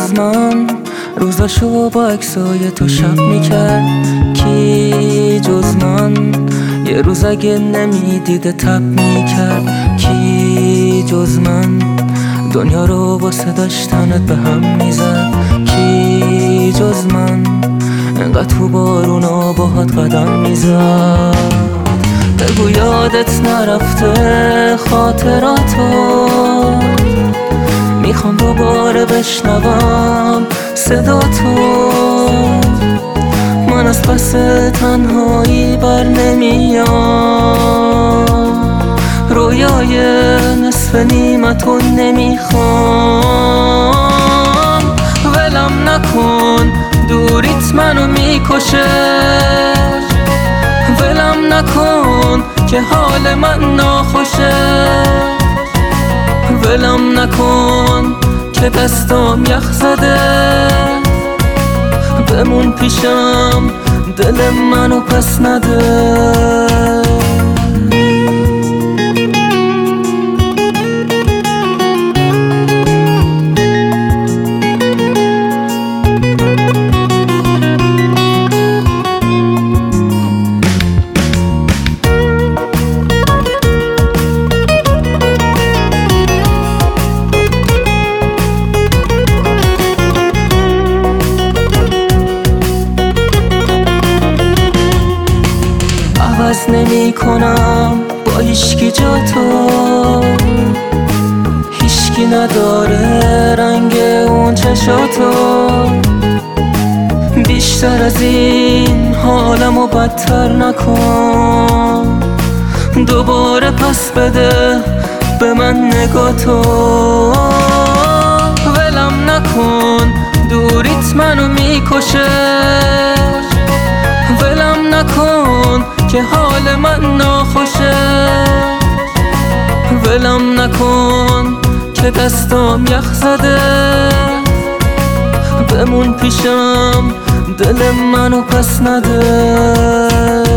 جز من روزاشو با عکسای تو شب میکرد؟ کی جز من یه روز اگه نمیدیده تب میکرد؟ کی جز من دنیا رو واسه داشتنت به هم میزد؟ کی جز من انقدر تو بارونا باهات قدم میزد؟ بگو یادت نرفته خاطراتو، میخوام دوباره بشنوم صدا تو. من از پس تنهایی بر نمیام، رویای نصف نیمتو نمیخوام. ولم نکن دوریت منو میکشه، ولم نکن که حال من ناخوشه. ولم نکن که دستام یخ زده، بمون پیشم دل منو پس نده. عوض نمی کنم با هیشکی جا تو، هیشکی نداره رنگ اون چشاتو. بیشتر از این حالمو بدتر نکن، دوباره پس بده به من نگاتو. ولم نکن دوریت منو میکشه، ولم نکن که حال من ناخوشه. ولم نکن که دستام یخ زده، بمون پیشم دل منو پس نده.